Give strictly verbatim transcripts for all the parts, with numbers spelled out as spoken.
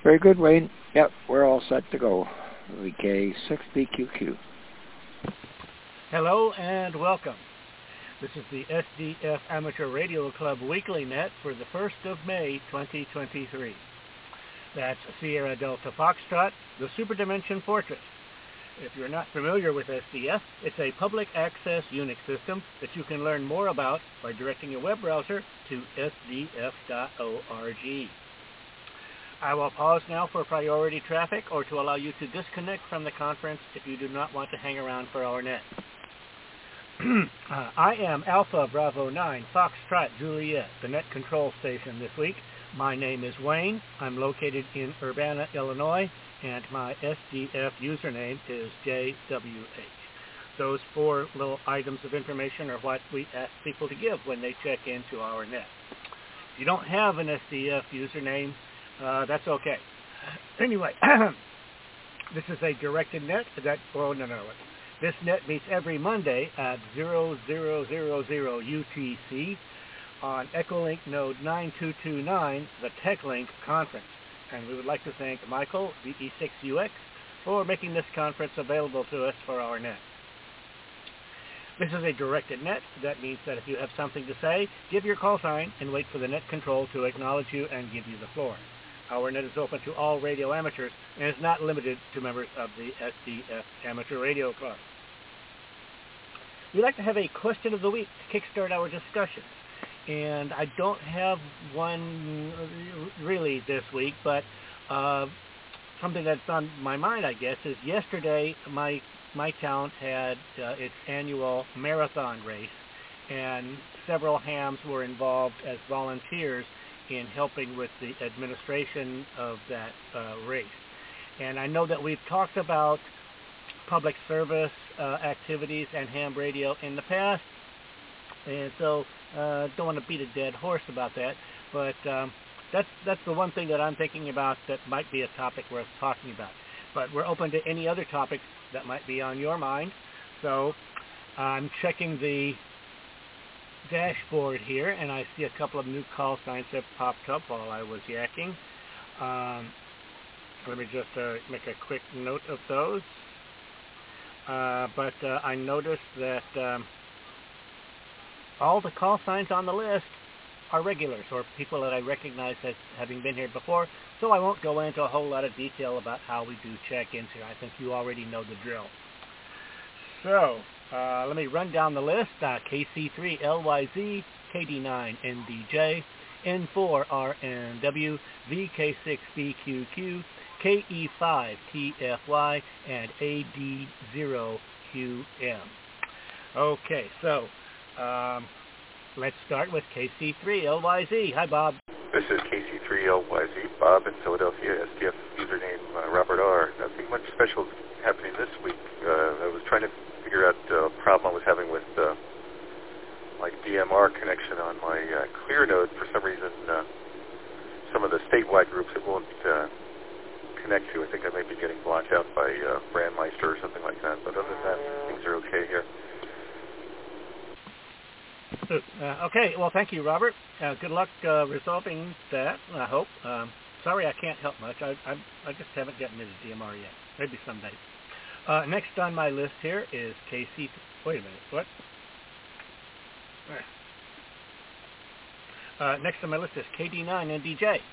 Very good, Wayne. Yep, we're all set to go. V K six B Q Q. Hello and welcome. This is the S D F Amateur Radio Club Weekly Net for the first of May, twenty twenty-three. That's Sierra Delta Foxtrot, the Super Dimension Fortress. If you're not familiar with S D F, it's a public access Unix system that you can learn more about by directing your web browser to S D F dot org. I will pause now for priority traffic or to allow you to disconnect from the conference if you do not want to hang around for our net. uh, I am Alpha Bravo nine Foxtrot Juliet, the net control station this week. My name is Wayne. I'm located in Urbana, Illinois, and my S D F username is J W H. Those four little items of information are what we ask people to give when they check into our net. If you don't have an S D F username, uh, that's okay. Anyway, this is a directed net. That oh no no. This net meets every Monday at zero zero zero zero U T C on Echolink node nine two two nine, the TechLink conference. And we would like to thank Michael, V E six U X, for making this conference available to us for our net. This is a directed net. That means that if you have something to say, give your call sign and wait for the net control to acknowledge you and give you the floor. Our net is open to all radio amateurs and is not limited to members of the S D F Amateur Radio Club. We like to have a question of the week to kickstart our discussion. And I don't have one really this week, but uh, something that's on my mind, I guess, is yesterday my my town had uh, its annual marathon race, and several hams were involved as volunteers in helping with the administration of that uh, race. And I know that we've talked about public service uh, activities and ham radio in the past, and so uh, don't want to beat a dead horse about that, but um, that's that's the one thing that I'm thinking about that might be a topic worth talking about. But we're open to any other topics that might be on your mind. So I'm checking the dashboard here, and I see a couple of new call signs that popped up while I was yakking. Um, let me just uh, make a quick note of those. Uh, but uh, I noticed that um, all the call signs on the list are regulars, or people that I recognize as having been here before, so I won't go into a whole lot of detail about how we do check-ins here. I think you already know the drill. So, uh, let me run down the list. Uh, K C three L Y Z, K D nine N D J, N four R N W, V K six B Q Q, K E five T F Y, and A D zero Q M. Okay, so um, let's start with K C three L Y Z. Hi, Bob. This is K C three L Y Z, Bob in Philadelphia, S D F username uh, Robert R. Nothing much special happening this week. Uh, I was trying to figure out uh, a problem I was having with uh, my D M R connection on my uh, Clear node. For some reason, uh, some of the statewide groups it won't uh, connect to. I think I may be getting blocked out by uh, Brandmeister or something like that. But other than that, things are okay here. Uh, okay, well, thank you, Robert. Uh, good luck uh, resolving that, I hope. Um, sorry I can't help much. I, I, I just haven't gotten into D M R yet. Maybe someday. Uh, next on my list here is K C... Wait a minute, what? Uh, next on my list is K D nine N D J.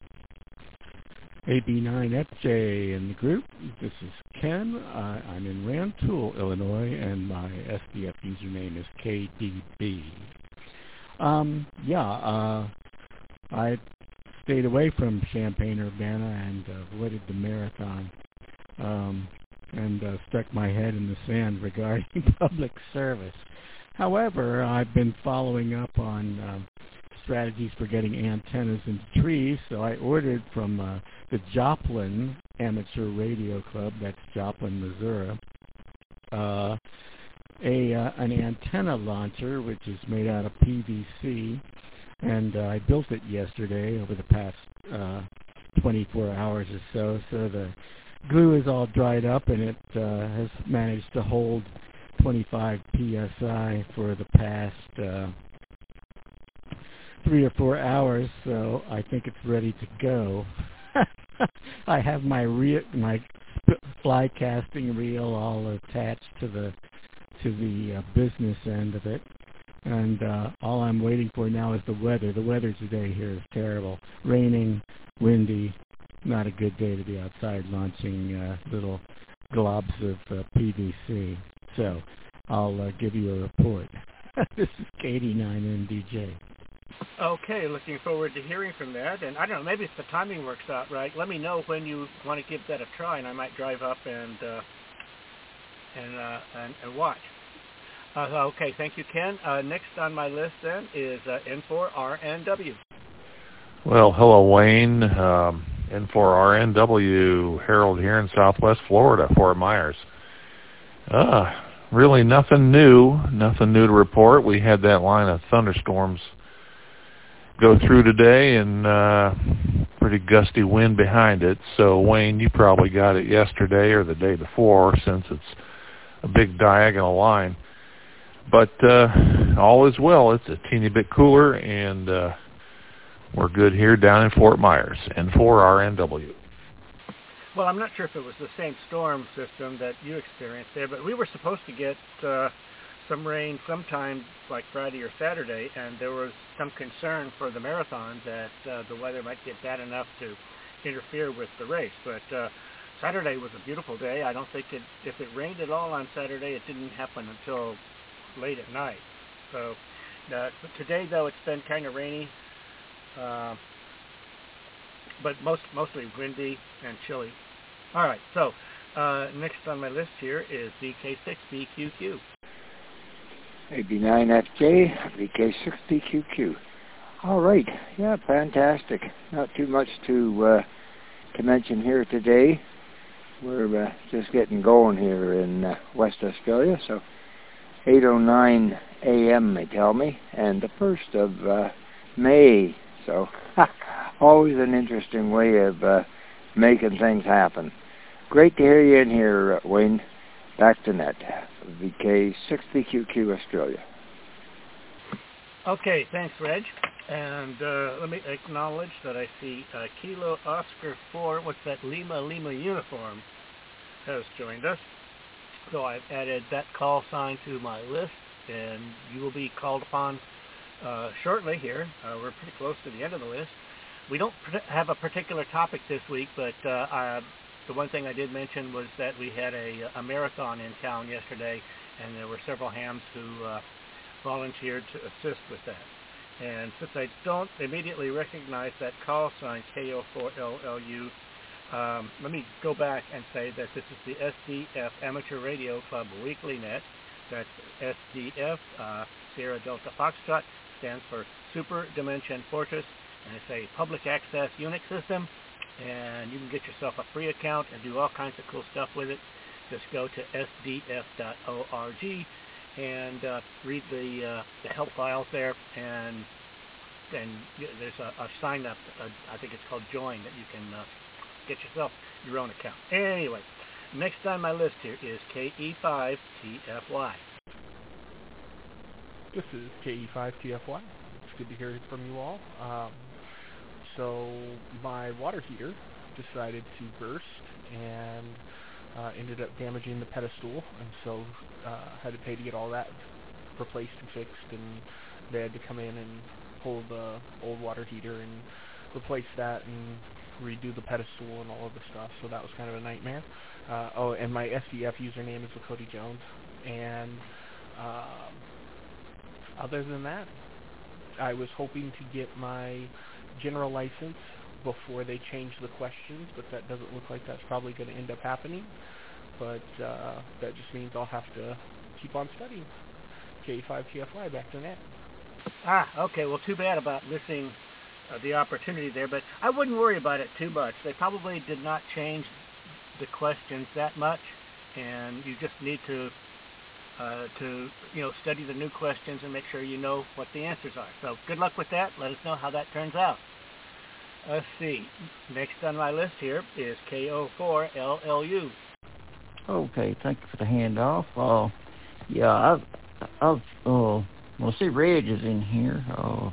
A B nine F J in the group. This is Ken. Uh, I'm in Rantoul, Illinois, and my S D F username is K D B. Um, yeah, uh, I stayed away from Champaign-Urbana and uh, avoided the marathon um, and uh, stuck my head in the sand regarding public service. However, I've been following up on um, strategies for getting antennas into trees, so I ordered from uh, the Joplin Amateur Radio Club, that's Joplin, Missouri, uh, a uh, an antenna launcher, which is made out of P V C, and uh, I built it yesterday over the past uh, twenty-four hours or so, so the glue is all dried up, and it uh, has managed to hold twenty-five P S I for the past uh, three or four hours, so I think it's ready to go. I have my re- my fly casting reel all attached to the to the uh, business end of it, and uh, all I'm waiting for now is the weather. The weather today here is terrible, raining, windy. Not a good day to be outside launching uh, little globs of uh, P V C. So I'll uh, give you a report. This is K D nine N D J. Okay, looking forward to hearing from that. And I don't know, maybe if the timing works out right, let me know when you want to give that a try, and I might drive up and uh, and, uh, and and watch. Uh, okay, thank you, Ken. Uh, next on my list then is uh, N four R N W. Well, hello, Wayne. Um, N four R N W, Harold here in Southwest Florida, Fort Myers. Uh, really nothing new, nothing new to report. We had that line of thunderstorms go through today, and uh, pretty gusty wind behind it. So, Wayne, you probably got it yesterday or the day before, since it's a big diagonal line. But uh, all is well. It's a teeny bit cooler, and uh, we're good here down in Fort Myers, N four R N W. Well, I'm not sure if it was the same storm system that you experienced there, but we were supposed to get uh, some rain sometime like Friday or Saturday, and there was some concern for the marathon that uh, the weather might get bad enough to interfere with the race. But uh, Saturday was a beautiful day. I don't think it, if it rained at all on Saturday, it didn't happen until late at night. So uh, today, though, it's been kind of rainy, uh, but most mostly windy and chilly. All right, so uh, next on my list here is V K six B Q Q. A B nine F J, V K six B Q Q. All right, yeah, fantastic. Not too much to uh, to mention here today. We're uh, just getting going here in uh, West Australia, so eight oh nine a m they tell me, and the first of uh, May. So always an interesting way of uh, making things happen. Great to hear you in here, uh, Wayne. Back to net. V K six B Q Q Australia. Okay, thanks, Reg. And uh, let me acknowledge that I see uh, Kilo Oscar four, what's that, Lima Lima uniform, has joined us. So I've added that call sign to my list, and you will be called upon uh, shortly here. Uh, we're pretty close to the end of the list. We don't have a particular topic this week, but uh, I, the one thing I did mention was that we had a, a marathon in town yesterday, and there were several hams who uh, volunteered to assist with that. And since I don't immediately recognize that call sign, K O four L L U, um, let me go back and say that this is the S D F Amateur Radio Club Weekly Net. That's S D F, uh, Sierra Delta Foxtrot, stands for Super Dimension Fortress, and it's a public access Unix system, and you can get yourself a free account and do all kinds of cool stuff with it. Just go to S D F dot org and uh, read the uh, the help files there, and and there's a, a sign up, uh, I think it's called Join, that you can uh, get yourself your own account. Anyway, next on my list here is K E five T F Y. This is K E five T F Y. It's good to hear from you all. Um, so my water heater decided to burst and uh, ended up damaging the pedestal, and so uh, had to pay to get all that replaced and fixed, and they had to come in and pull the old water heater and replace that and redo the pedestal and all of the stuff, so that was kind of a nightmare. Uh, oh, and my S D F username is Lakota Jones, and um, other than that, I was hoping to get my general license before they change the questions, but that doesn't look like that's probably going to end up happening. But uh, that just means I'll have to keep on studying. K five T F Y, back to net. Ah, okay. Well, too bad about missing uh, the opportunity there, but I wouldn't worry about it too much. They probably did not change the questions that much, and you just need to uh, to you know study the new questions and make sure you know what the answers are. So good luck with that. Let us know how that turns out. Let's see. Next on my list here is K O four L L U. Okay, thank you for the handoff. Uh, yeah, I've, I've, uh, well, see, Reg is in here. Uh,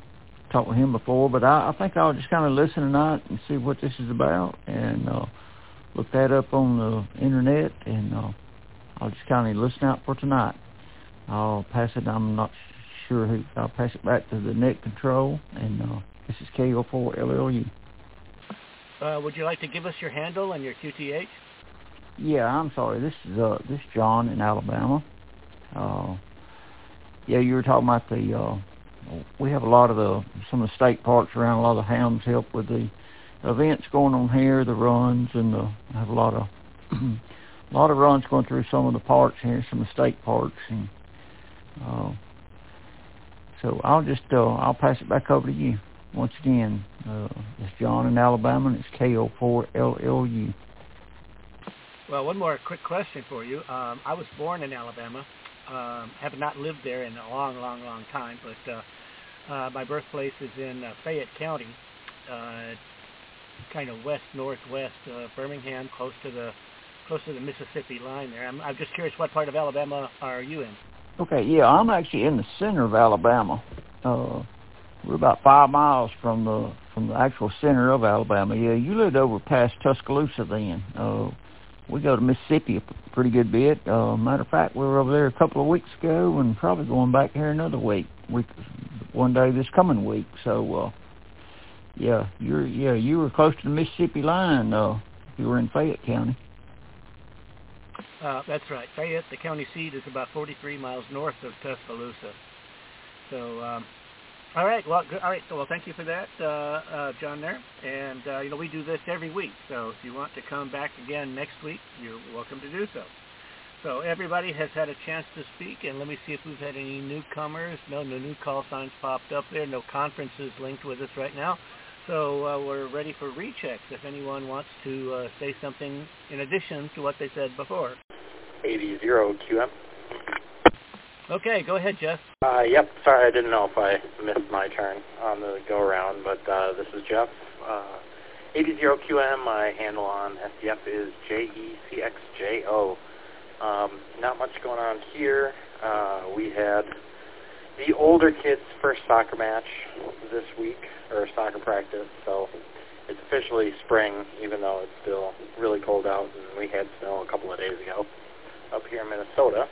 talked with him before, but I, I think I'll just kind of listen tonight and see what this is about, and uh, look that up on the internet, and uh, I'll just kind of listen out for tonight. I'll pass it. I'm not sure who. I'll pass it back to the net control, and uh, this is K O four L L U. Uh, would you like to give us your handle and your Q T H? Yeah, I'm sorry. This is uh, this is John in Alabama. Uh, yeah, you were talking about the. Uh, we have a lot of the some of the state parks around. A lot of the hounds help with the events going on here, the runs, and the, I have a lot of a lot of runs going through some of the parks here, some of the state parks, and uh, so I'll just uh, I'll pass it back over to you once again. Uh, it's John in Alabama, and it's K O four L L U. Well, one more quick question for you. Um, I was born in Alabama. Um, have not lived there in a long, long, long time, but uh, uh, my birthplace is in uh, Fayette County, uh, kind of west northwest uh, Birmingham, close to the close to the Mississippi line there. I'm, I'm just curious, what part of Alabama are you in? Okay, yeah, I'm actually in the center of Alabama. Uh, we're about five miles from the from the actual center of Alabama. Yeah, you lived over past Tuscaloosa then. Uh, we go to Mississippi a pretty good bit. Uh, matter of fact, we were over there a couple of weeks ago, and probably going back here another week, week one day this coming week. So, uh, yeah, you're yeah you were close to the Mississippi line. Uh, if you were in Fayette County. Uh, that's right. Fayette, the county seat, is about forty-three miles north of Tuscaloosa. So, um, all right. Well, good. All right. So, well, thank you for that, uh, uh, John. There, and uh, you know, we do this every week. So, if you want to come back again next week, you're welcome to do so. So, everybody has had a chance to speak, and let me see if we've had any newcomers. No, no new call signs popped up there. No conferences linked with us right now. So, uh, we're ready for rechecks. If anyone wants to uh, say something in addition to what they said before. eighty zero Q M. Okay, go ahead, Jeff. Uh, yep, sorry, I didn't know if I missed my turn on the go-around, but uh, this is Jeff. Uh, eighty zero Q M, my handle on S D F is J E C X J O. Um, not much going on here. Uh, we had the older kids' first soccer match this week, or soccer practice, so it's officially spring, even though it's still really cold out, and we had snow a couple of days ago up here in Minnesota.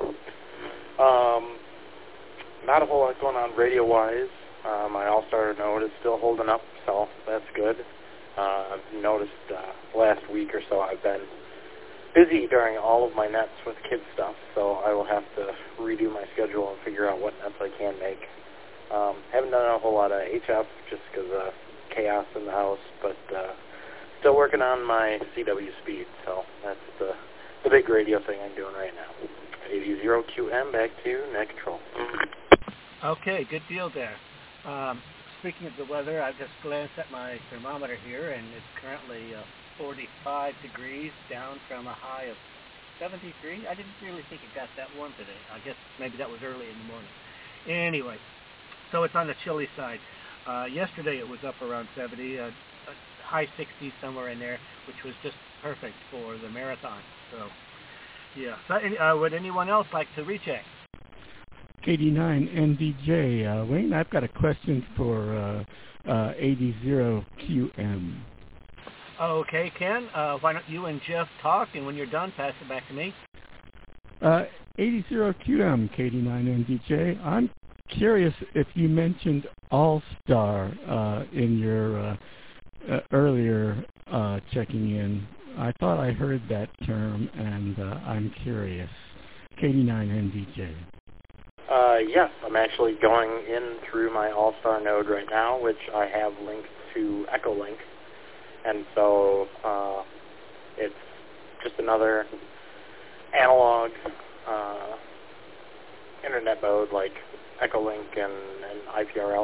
Um, not a whole lot going on radio-wise. Uh, my All-Star node is still holding up, so that's good. Uh, I've noticed uh, last week or so I've been busy during all of my nets with kids stuff, so I will have to redo my schedule and figure out what nets I can make. Um, haven't done a whole lot of H F just because of chaos in the house, but uh, still working on my C W speed, so that's the, the big radio thing I'm doing right now. eighty zero Q M, back to you, net control. Okay, good deal there. Um, speaking of the weather, I've just glanced at my thermometer here, and it's currently uh, forty-five degrees, down from a high of seventy-three. I didn't really think it got that warm today. I guess maybe that was early in the morning. Anyway, so it's on the chilly side. Uh, yesterday it was up around seventy, uh, high sixties somewhere in there, which was just perfect for the marathon. So, yeah. So, uh, would anyone else like to recheck? K D nine N D J, uh, Wayne, I've got a question for uh, uh, eighty Q M. Okay, Ken, uh, why don't you and Jeff talk, and when you're done, pass it back to me. Uh, eighty Q M, K D nine N D J, I'm curious if you mentioned All-Star uh, in your uh, uh, earlier uh, checking in. I thought I heard that term, and uh, I'm curious. K D nine N D J. Uh, yes, I'm actually going in through my All-Star node right now, which I have linked to Echolink. And so uh, it's just another analog uh, internet mode like Echolink and, and I P R L.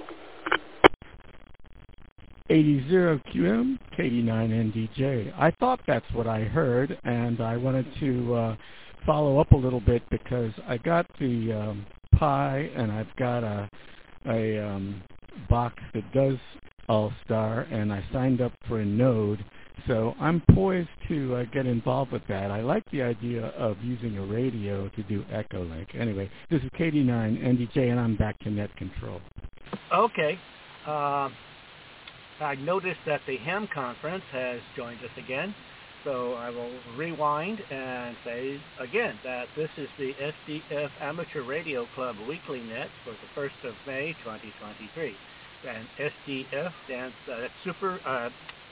eighty Q M, K D nine N D J. I thought that's what I heard, and I wanted to uh, follow up a little bit because I got the um, Pi, and I've got a, a um, box that does All-Star, and I signed up for a node, so I'm poised to uh, get involved with that. I like the idea of using a radio to do Echolink. Anyway, this is K D nine N D J, and I'm back to net control. Okay. uh, I noticed that the Ham Conference has joined us again. So I will rewind and say again that this is the S D F Amateur Radio Club Weekly Net for the first of May twenty twenty-three. And S D F stands, uh, that's Super uh,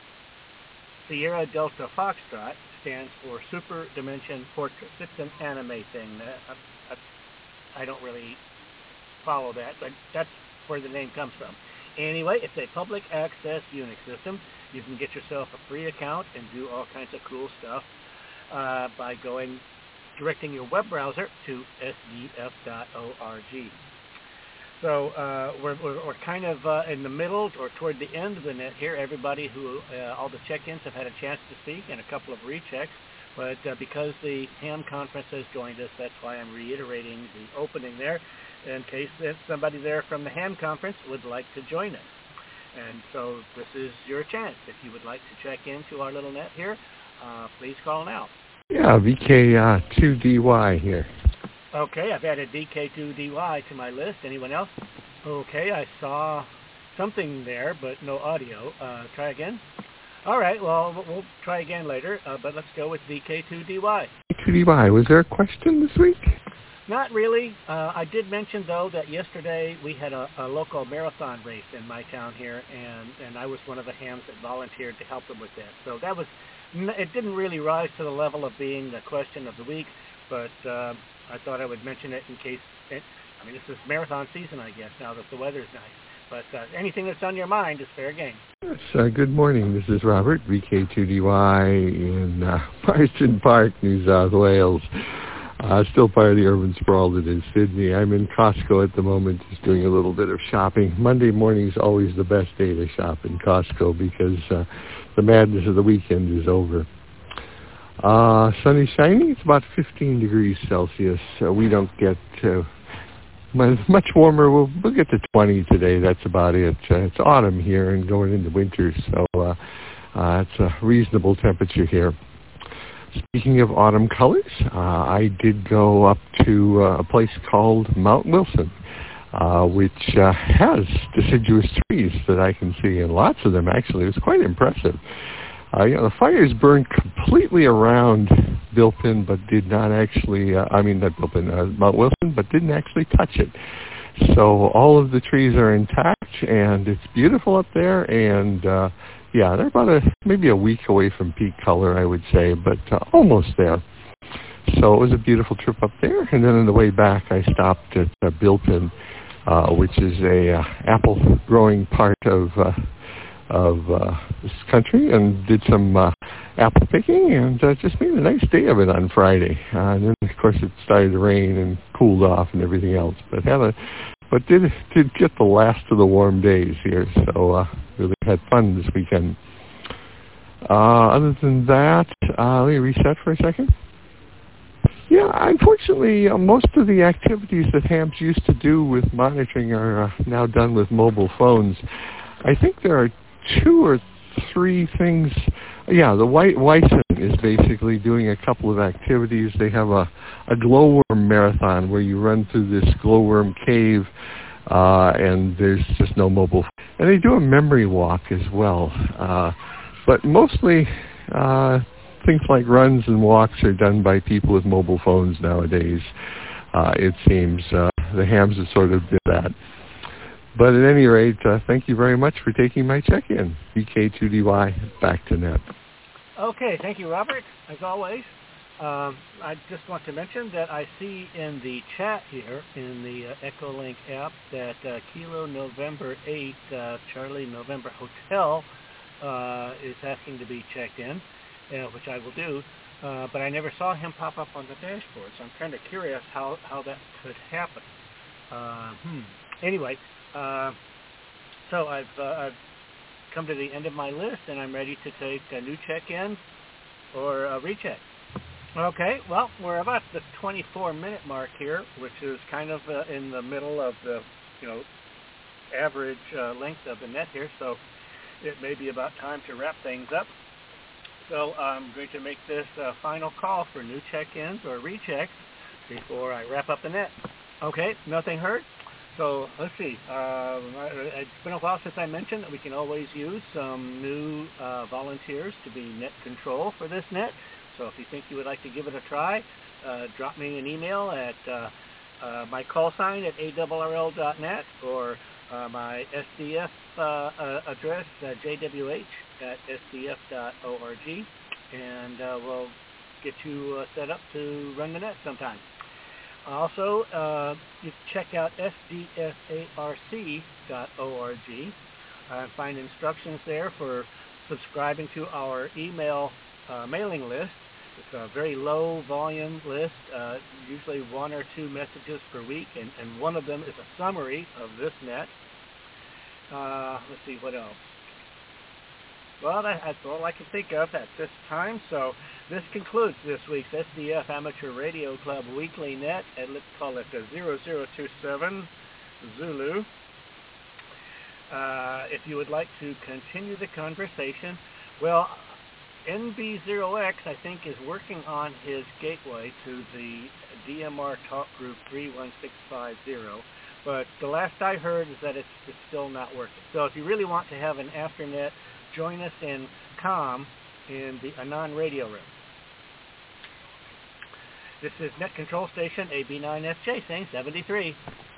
Sierra Delta Foxtrot, stands for Super Dimension Portraits. It's an anime thing. Uh, I, I don't really follow that, but that's where the name comes from. Anyway, it's a public access Unix system. You can get yourself a free account and do all kinds of cool stuff uh, by going, directing your web browser to S D F dot org. So uh, we're, we're, we're kind of uh, in the middle or toward the end of the net here. Everybody who, uh, all the check-ins have had a chance to speak and a couple of rechecks. But uh, because the Ham Conference has joined us, that's why I'm reiterating the opening there in case that somebody there from the Ham Conference would like to join us. And so this is your chance. If you would like to check into our little net here, uh, please call now. Yeah, V K two D Y here. Okay, I've added V K two D Y to my list. Anyone else? Okay, I saw something there, but no audio. Uh, try again. All right, well, we'll try again later, uh, but let's go with V K two D Y. V K two D Y, was there a question this week? Not really. Uh, I did mention, though, that yesterday we had a, a local marathon race in my town here, and, and I was one of the hams that volunteered to help them with that. So that was, it didn't really rise to the level of being the question of the week, but uh, I thought I would mention it in case, it, I mean, this is marathon season, I guess, now that the weather's nice. But uh, anything that's on your mind is fair game. Yes, uh, good morning. This is Robert, V K two D Y in uh, Marston Park, New South Wales. Uh, still part of the urban sprawl that is Sydney. I'm in Costco at the moment, just doing a little bit of shopping. Monday morning is always the best day to shop in Costco because uh, the madness of the weekend is over. Uh, sunny, shiny. It's about fifteen degrees Celsius. Uh, we don't get uh, much warmer. We'll, we'll get to twenty today. That's about it. Uh, it's autumn here and going into winter, so uh, uh, it's a reasonable temperature here. Speaking of autumn colors, uh, I did go up to uh, a place called Mount Wilson, uh, which uh, has deciduous trees that I can see, and lots of them, actually. It was quite impressive. Uh, you know, the fires burned completely around Bilpin, but did not actually, uh, I mean, not Bilpin, uh, Mount Wilson, but didn't actually touch it. So all of the trees are intact, and it's beautiful up there, and uh, yeah, they're about a maybe a week away from peak color, I would say, but uh, almost there. So it was a beautiful trip up there, and then on the way back, I stopped at uh, Bilpin, uh, which is a uh, apple-growing part of uh, of uh, this country, and did some uh, apple picking, and uh, just made a nice day of it on Friday. Uh, and then, of course, it started to rain and cooled off and everything else, but had a But did did get the last of the warm days here, so uh, really had fun this weekend. Uh, other than that, uh, let me reset for a second. Yeah, unfortunately, uh, most of the activities that hams used to do with monitoring are uh, now done with mobile phones. I think there are two or three things. Yeah, the White Wyson is basically doing a couple of activities. They have a, a glowworm marathon where you run through this glowworm cave, uh, and there's just no mobile. And they do a memory walk as well. Uh, but mostly uh, things like runs and walks are done by people with mobile phones nowadays, uh, it seems. Uh, the hams have sort of did that. But at any rate, uh, thank you very much for taking my check-in. V K two D Y, back to net. Okay, thank you, Robert, as always. Um, I just want to mention that I see in the chat here, in the uh, Echolink app, that uh, Kilo November eight, uh, Charlie November Hotel, uh, is asking to be checked in, uh, which I will do. Uh, but I never saw him pop up on the dashboard, so I'm kind of curious how, how that could happen. Uh, hmm. Anyway, Uh, so I've, uh, I've come to the end of my list, and I'm ready to take a new check-in or a recheck. Okay, well, we're about the twenty-four minute mark here, which is kind of uh, in the middle of the, you know, average uh, length of the net here, so it may be about time to wrap things up. So I'm going to make this uh, final call for new check-ins or rechecks before I wrap up the net. Okay, nothing heard? So let's see. Um, it's been a while since I mentioned that we can always use some new uh, volunteers to be net control for this net. So if you think you would like to give it a try, uh, drop me an email at uh, uh, my call sign at A R R L dot net or uh, my S D F uh, uh, address, uh, J W H at S D F dot org, and uh, we'll get you uh, set up to run the net sometime. Also, uh, you can check out S D F A R C dot org and find instructions there for subscribing to our email uh, mailing list. It's a very low volume list, uh, usually one or two messages per week, and, and one of them is a summary of this net. Uh, let's see, what else? Well, that, that's all I can think of at this time. So this concludes this week's S D F Amateur Radio Club Weekly Net, and let's call it the zero zero two seven Zulu. Uh, if you would like to continue the conversation, well, N B zero X, I think, is working on his gateway to the D M R Talk Group three one six five zero, but the last I heard is that it's, it's still not working. So if you really want to have an afternet, join us in COM in the Anon radio room. This is Net Control Station A B nine F J saying seventy-three.